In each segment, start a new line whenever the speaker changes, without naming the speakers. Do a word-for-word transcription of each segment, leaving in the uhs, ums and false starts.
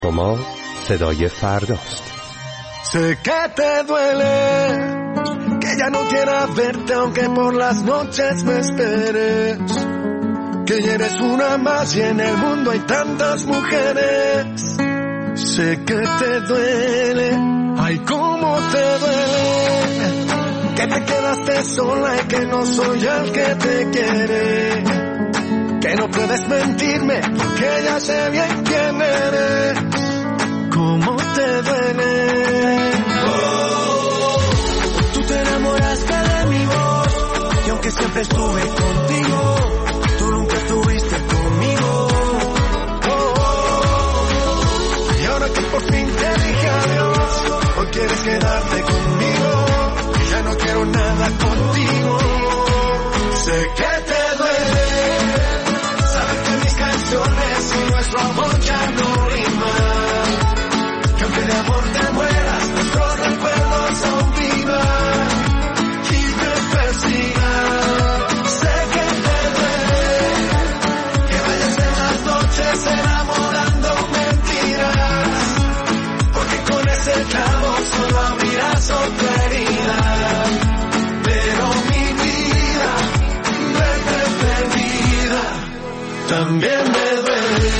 شما صدای فرداست.
Sé que te duele, que ya no quiera verte aunque por las noches me esperes, que ya eres una más y en el mundo hay tantas mujeres. Sé que te duele, ay cómo te duele, que te quedaste sola y que no soy el que te quiere, que no puedes mentirme porque ya sé bien quién eres. ¿Cómo te duele? Oh, tú te enamoraste de mi voz y aunque siempre estuve contigo, tú nunca estuviste conmigo. Oh, y ahora que por fin te dije adiós, hoy quieres quedarte conmigo y ya no quiero nada contigo. Sé que te duele saber que mis canciones y nuestro amor ya no riman, que aunque de amor te mueras, nuestros recuerdos aún vivan y me persigan. Sé que te duele que vayas en las noches enamorando mentiras, porque con ese clavo solo abrirás otra herida. Pero mi vida, verte perdida, también me duele.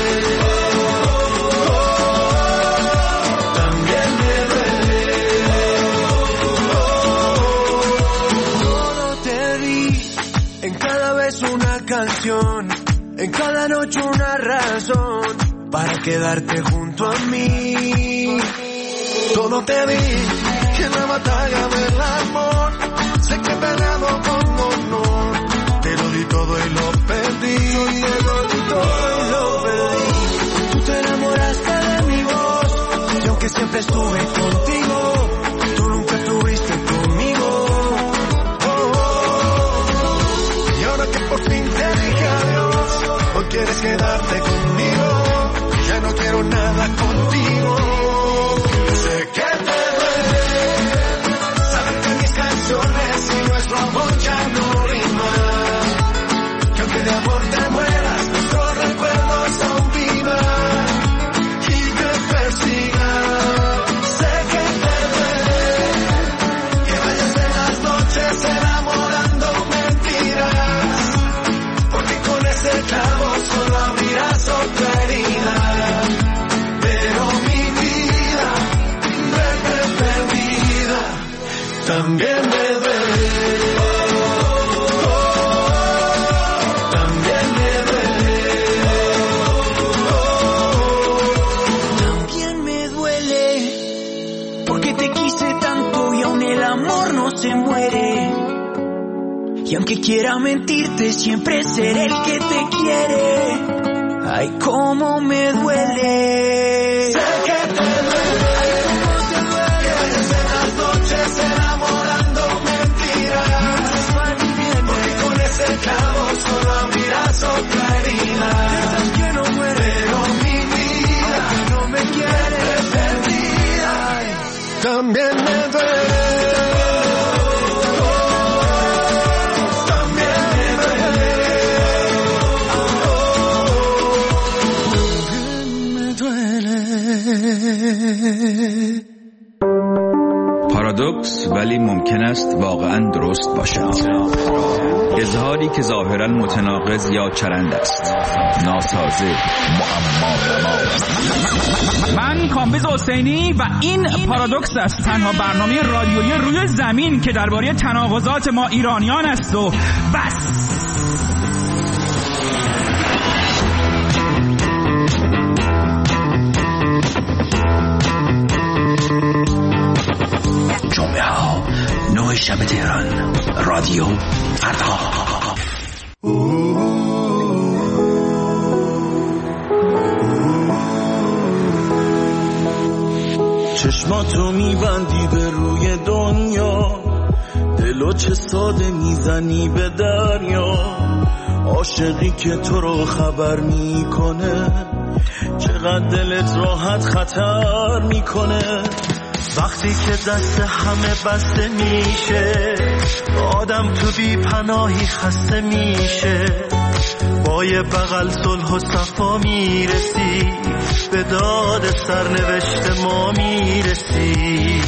En cada noche una razón para quedarte junto a mí. Todo te di en la batalla del amor. Sé que he peleado con honor. Te lo di todo y lo perdí. Te lo di todo y lo perdí. Tú te enamoraste de mi voz y aunque siempre estuve contigo, tú nunca estuviste conmigo. Oh, oh. Y ahora que por fin te dije adiós, hoy quieres quedarte conmigo, ya no quiero nada contigo. Sé que te duele saber que mis canciones y nuestro amor ya no riman, que aunque de amor te mueras, nuestros recuerdos aún vivan y me persigan. Sé que te duele que vayas en las noches enamorando mentiras, porque con ese clavo solo abrirás otra herida. Pero mi vida, verte perdida, también me duele. También me duele. También me duele, porque te quise tanto y aún el amor no se muere. Y aunque quiera mentirte, siempre seré el que te quiere. Ay, cómo me duele. Sé que te duele. Ay, cómo te duele. Que vayas en las noches enamorando mentiras, porque con ese clavo solo abrirás otra herida. Esas que no mueren. Pero mi vida, aunque no me quieres perdida, también me duele.
پارادوکس ولی ممکن است واقعا درست باشد. اظهاری که ظاهرا متناقض یا چرند است، ناسازه، معما.
من کامبیز حسینی و این پارادوکس است، تنها برنامه رادیویی روی زمین که درباره تناقضات ما ایرانیان است و بس.
جمعه ها نه شب تهران، رادیو فردا.
چشماتو میبندی به روی دنیا، دلو چه ساده میزنی به دریا. عاشقی که تو رو خبر میکنه، چقدر دلت راحت خطر میکنه. وقتی که دست همه بسته میشه، آدم تو بی پناهی خسته میشه. با پای بغل صلح و صفا میرسی، به داد سرنوشت ما میرسی.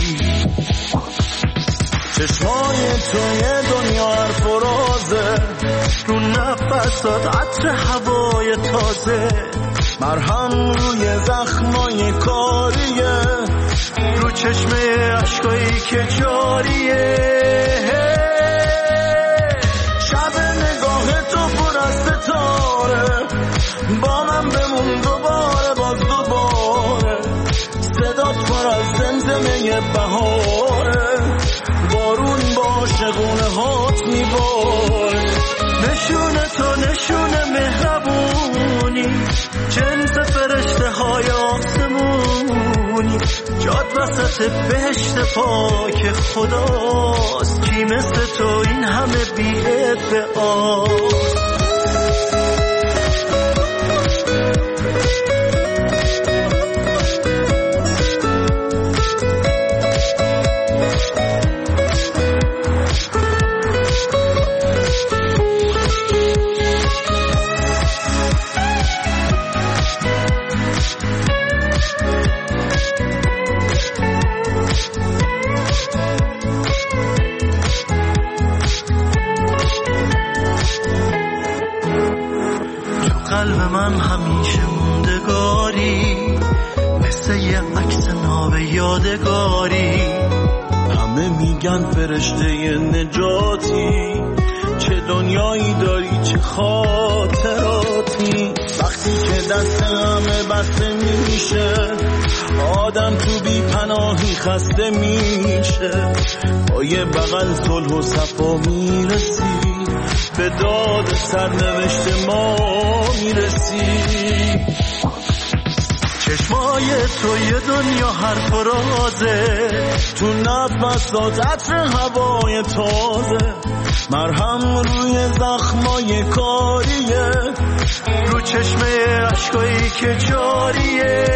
چشمای توی دنیا حرف و رازه، رو نفسات عطر هوای تازه، مرهم روی زخمای کاریه، رو چشمه عشقایی که جاریه. شب نگاه تو پر از ستاره، با من بمون دوباره باز دوباره، صدات پر از زمزمه بهاره، بارون با شگونه هات میباره. نشونه تو نشونه مهربونی، جنس فرشته های آسمونی، جاد وسط بهشت پاک خداست، کی مثل تو این همه بی ادعاست. قلب من همیشه موندگاری، مثل یه عکس ناب یادگاری. همه میگن فرشته نجاتی، چه دنیایی داری چه خاطراتی. وقتی که دست همه بسته میشه، آدم تو بی پناهی خسته میشه. با یه بغل صلح و صفا میرسی، به داد سرنوشت ما میرسی. چشمای تو یه دنیا حرف و رازه، تو نفسات عطر هوای تازه، مرهم روی زخمای کاریه، رو چشمه عشقایی که جاریه.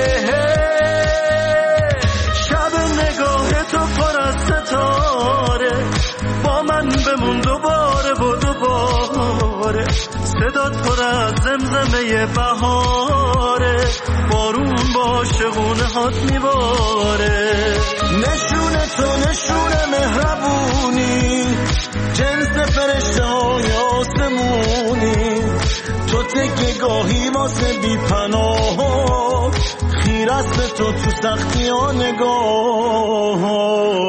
شب نگاه تو پر از ستاره، با من بمون دوباره و دوباره، صدات پر از زمزمه بهاره، بارون با شگونه هات میباره. نشونه تو نشونه مهربونی، جنس فرشته های آسمونی، تو تکه گاهی واسه بی پناه، خیرست تو تو سختی ها نگاه.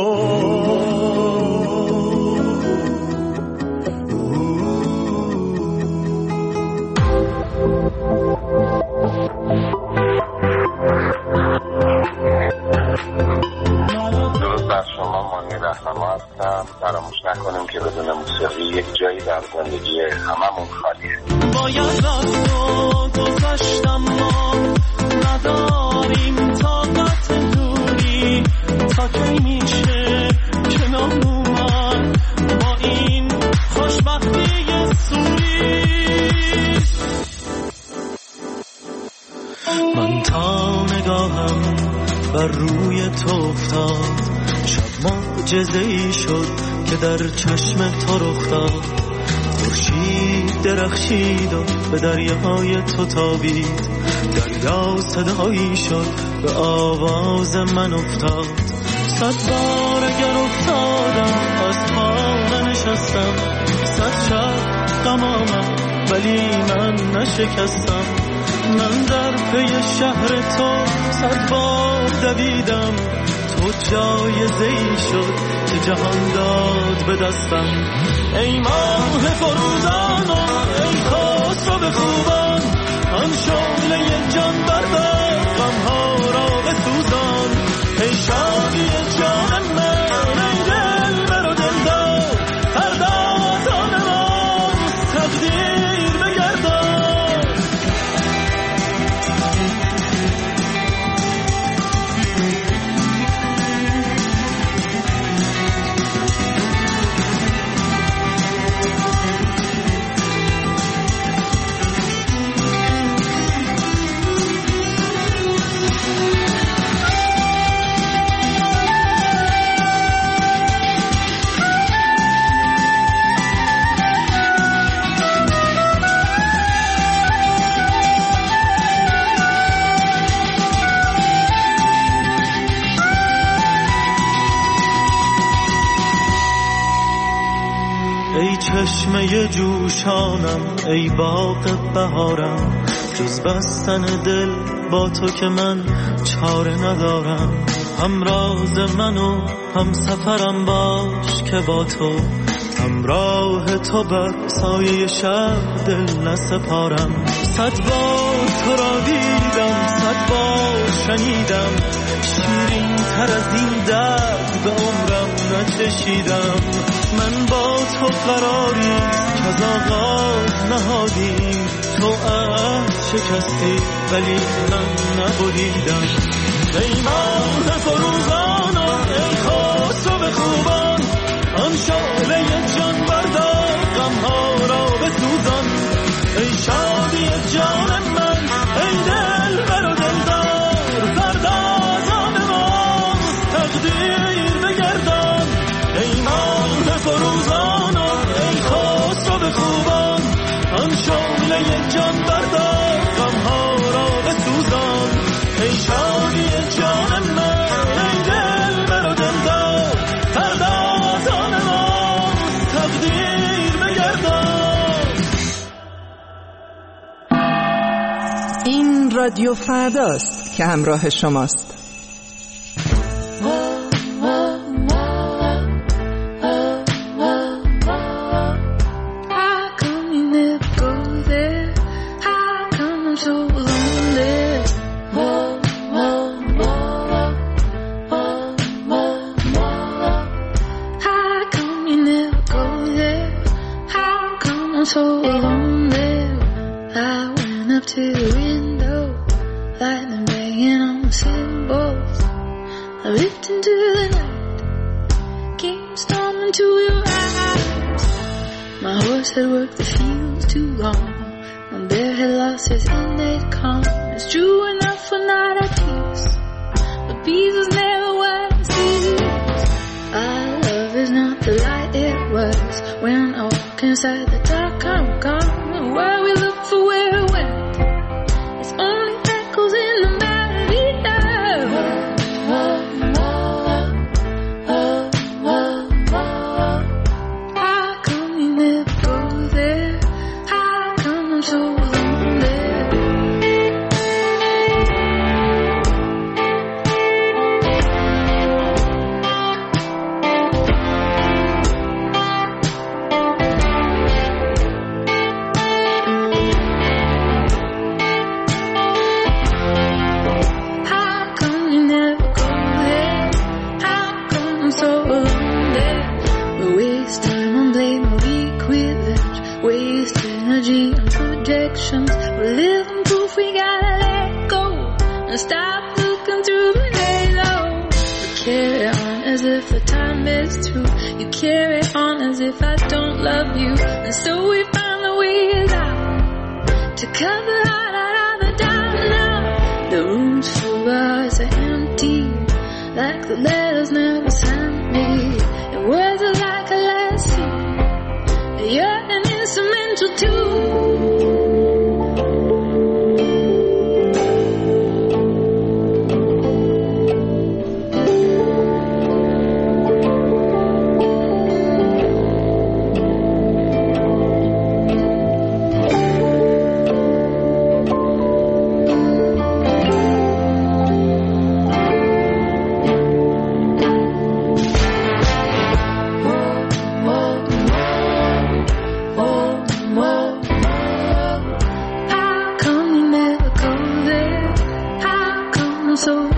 درود بر شما، مانی رهنما هستم. فراموش نکنیم که بدون موسیقی یک جایی در زندگی هممون خالیه.
باید از تو گذشتم، ما نداریم طاقت دوری، تا کی میشه کنار اومد با این خوشبختی سوری. من تا نگاهم بر روی تو افتاد، شب معجزه‌ای شد که در چشم تو رخ داد. خورشید درخشید و به دریای تو تابید، دریا صدایی شد به آواز من افتاد. صد بار اگر افتادم از پا ننشستم، صد شب غم آمد ولی من نشکستم. من در پی شهر تو صد بار دویدم، تو جایزه‌ای شد که جهان داد به دستم. ای ماه فروزان و ای خسرو خوبان، آن شعله جان بردار غم‌ها را بسوزان. ای شادی جان من، ای دلبر و دلدار، فردا تا نماز تقدیر بگردان.
چشمه جوشانم ای باغ بهارم، جز بستن دل با تو که من چاره ندارم. هم راز منو هم سفرم باش که با تو همراه تو بر سایه شب دل نسپارم. صد بار تو را دیدم، صد بار شنیدم، شیرین تر از این درد به عمرم نچشیدم. من با تو قراری که از آغاز نهادیم، تو عهد شکستی ولی من نبریدم. ای ماه فروزانم ای خسرو خوبان، آن شعله جان بردار غمها را بسوزان. ای شادی جان من ای دل بر و دلدار، پردازان ما تقدیر بگردان. ای ماه فروزانم ای خسرو خوبان، آن شعله جان بردار غمها را بسوزان. ای شادی جان من ای دل بر و دلدار، پردازان ما تقدیر بگردان.
این رادیو فرداست که همراه شماست.
So lonely, I went up to the window, lightning banging on the cymbals. I looked into the night, came storming to your eyes. My horse had worked the fields too long, my bear had lost his innate calm. It's true enough for not at peace, but peace is never what it seems. Our love is not the light it was when I walk inside the dark. Come, come, where we look for where it went, it's only echoes in the melody. How come you never go there? How come I'm so lonely? We're living proof we gotta let go and stop looking through the halo. We carry on as if the time is through. You carry on as if I don't love you, and so we find the ways out to cut the heart out of the doubt. Now the rooms full of hearts are empty, like the letters never sent me, and words are like a lesson. You're an instrumental too. So